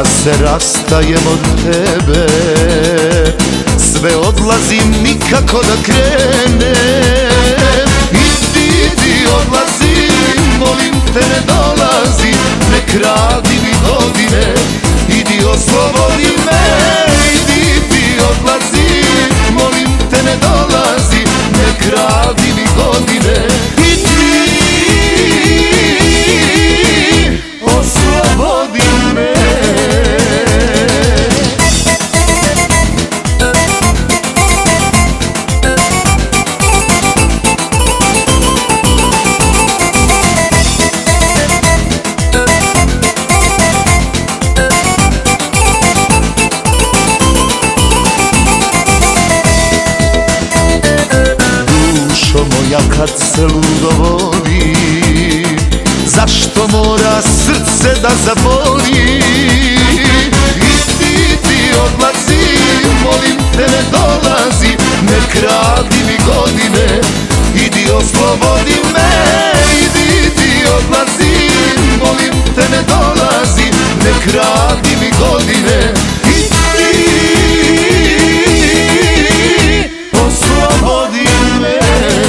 Ja se rastajem od tebe, sve odlazim nikako da krenem. I ti odlazi, molim te ne dolazi, ne kradi mi godine, idi oslobodi me. I ti odlazi, molim te ne dolazi, ne kradi mi godine, i ti oslobodi me. Moja kad se ludo voli, zašto mora srce da zaboli? I ti odlazi, molim te ne dolazi, ne kradi mi godine, idi oslobodi me. I ti odlazi, molim te ne dolazi, ne kradi mi godine, i ti oslobodi me.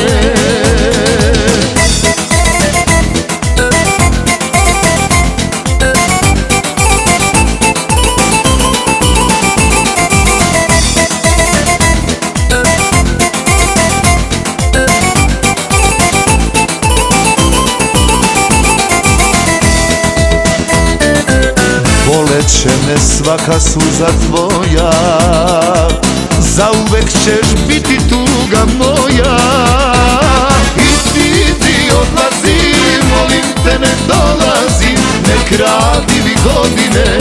Boleće me svaka suza tvoja, zauvek ćeš biti tuga moja. I ti odlazi, molim te ne dolazi, ne kradi mi godine,